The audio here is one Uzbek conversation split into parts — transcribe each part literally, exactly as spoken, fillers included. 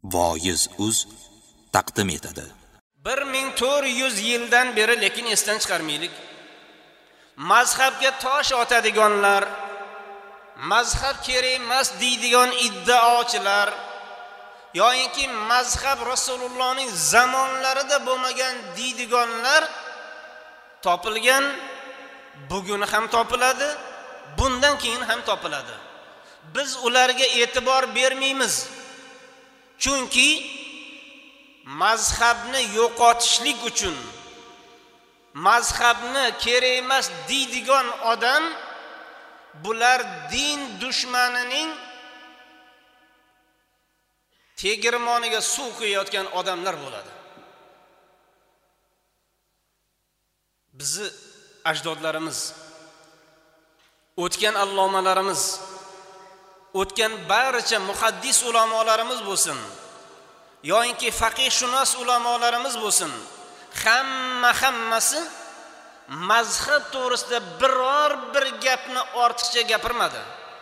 Voiz uz taqdim etadi. bir ming to'rt yuz yildan beri, lekin esdan chiqarmaylik, mazhabga tosh otadiganlar, mazhab kerak emas deydigan iddaochilar, yoki mazhab Rasulullohning zamonlarida bo'lmagan deydiganlar topilgan, bugun ham topiladi, bundan keyin ham topiladi. Biz ularga e'tibor bermaymiz. Chunki mazhabni yo'qotishlik uchun, mazhabni kerak emas deydigan odam bular din dushmanining tegirmoniga suv quyayotgan odamlar bo'ladi. Bizi ajdodlarimiz, o'tgan allomalarimiz, o'tgan barcha muhaddis ulamolarimiz bo'lsin, yoki faqih shunos ulamolarimiz bo'lsin, hamma hammasi mazhab to'g'risida biror bir gapni ortiqcha gapirmadi.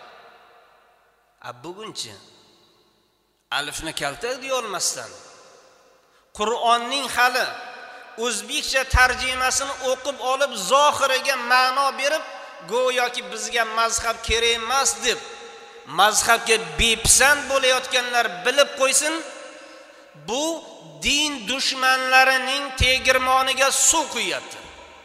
A bugunchi alifni kalta deya olmasdan, Qur'onning hali o'zbekcha tarjimasini o'qib olib, zohiriga ma'no berib, go'yoki bizga mazhab kerak emas deb mazhabga bepisand bo'layotganlar bilib qo'ysin, bu din dushmanlarining tegirmoniga suv quyapti.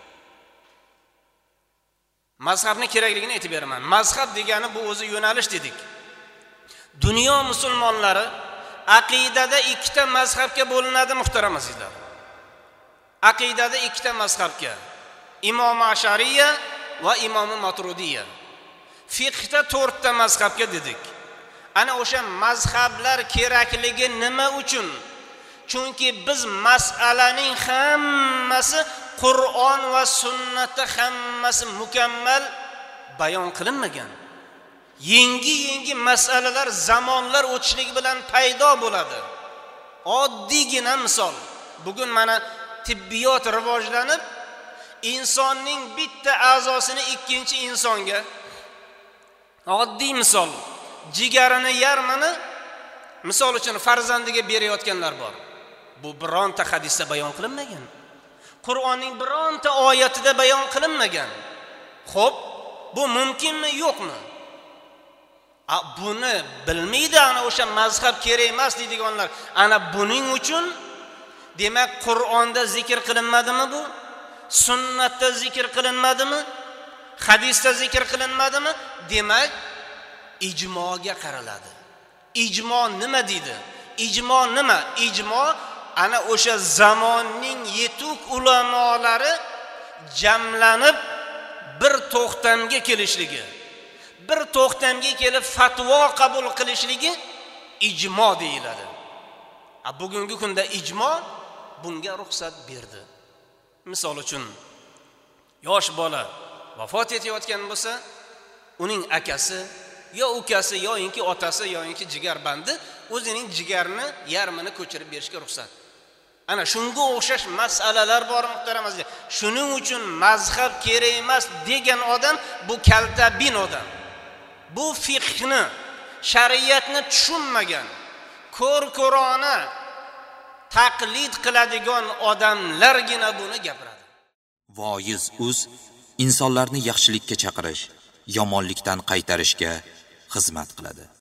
Mazhabni kerakligini aytib beraman. Mazhab degani bu o'zi yo'nalish dedik. Dunyo musulmonlari aqidada ikkita mazhabga bo'linadi, muhtaram azizlar. Aqidada ikkita mazhabga, Imom Ashariya va Imom Maturidiya. Fiqhda to'rtta mazhabga dedik. Ana o'sha mazhablar kerakligi nima uchun? Chunki biz masalaning hammasi Qur'on va sunnatda hammasi mukammal bayon qilinmagan. Yangi-yangi masalalar zamonlar o'tishligi bilan paydo bo'ladi. Oddiygina misol. Bugun mana tibbiyot rivojlanib, insonning bitta a'zosini ikkinchi insonga, oddiy misol, jigarini yarmini misol uchun farzandiga berayotganlar bor. Bu bironta hadisda bayon qilinmagan. Qur'onning bironta oyatida bayon qilinmagan. Xo'p, bu mumkinmi, yo'qmi? A buni bilmaydi ana o'sha mazhab kerak emas deydiganlar. Ana buning uchun demak Qur'onda zikr qilinmadimi bu? Sunnatda zikr qilinmadimi? Hadisda zikr qilinmadimi? Demak ijmoga qaraladi. Ijmo nima deydi? Ijmo nima? Ijmo ana o'sha zamonning yetuk ulamolari jamlanib bir to'xtamga kelishligi, bir to'xtamga kelib fatvo qabul qilishligi ijmo deyiladi. A bugungi kunda ijmo bunga ruxsat berdi. Misol uchun yosh bola vafot etayotgan bo'lsa, uning akasi yo ukasi yoki otasi yoki jigarbandi o'zining jigarini yarmini ko'chirib berishga ruxsat. Ana shunga o'xshash masalalar bor, muhtaram azizlar. Shuning uchun mazhab kerak emas degan odam bu kaltabin odam. Bu fiqhni, shariatni tushunmagan, ko'r-ko'rona taqlid qiladigan odamlargina buni gapiradi. Voiz uz insonlarni yaxshilikka chaqirish, yomonlikdan qaytarishga xizmat qiladi.